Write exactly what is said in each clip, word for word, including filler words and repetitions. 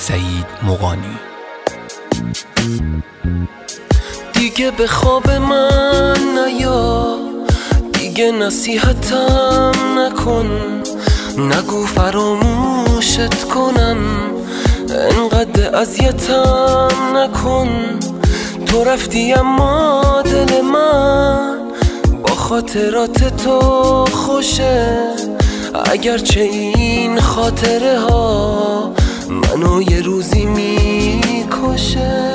سعید مقانی. دیگه به خواب من نیا، دیگه نصیحتم نکن، نگو فراموشت کنم، انقدر اذیتم نکن. تو رفتی اما دل من با خاطرات تو خوشه، اگرچه این خاطره ها منو یه روزی میکشه.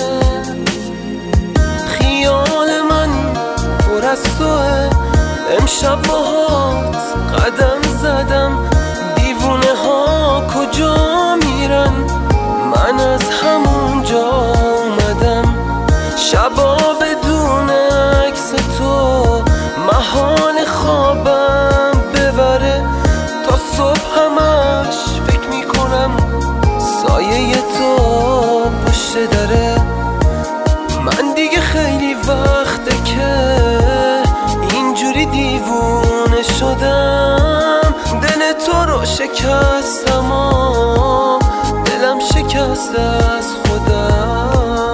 خیال من پر از توه، امشب باهات قدم زدم، دیوونه ها کجا میرن، من از همونجا اومدم. شبا بدون عکس تو محال خوابم ببره، تا صبح همش فکر میکنم سایه تو پشت دره. من دیگه خیلی وقته که اینجوری دیوونه شدم، دل تو رو شکستم و دلم شکست از خودم.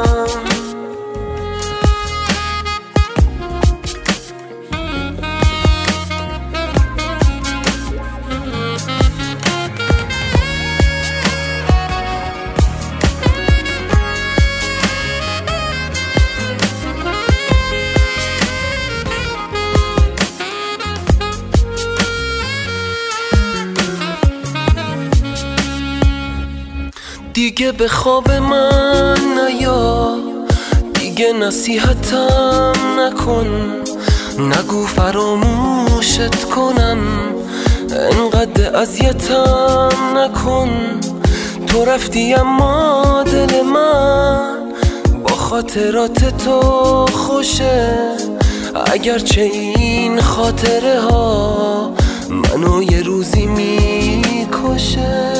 دیگه به خواب من نیا، دیگه نصیحتم نکن، نگو فراموشت کنم، انقدر اذیتم نکن. تو رفتی اما دل من با خاطرات تو خوشه، اگرچه این خاطره ها منو یه روزی میکشه.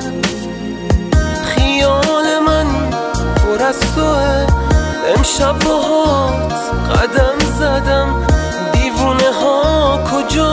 خیال من پر از توه، امشب باهات قدم زدم، دیوونه ها کجا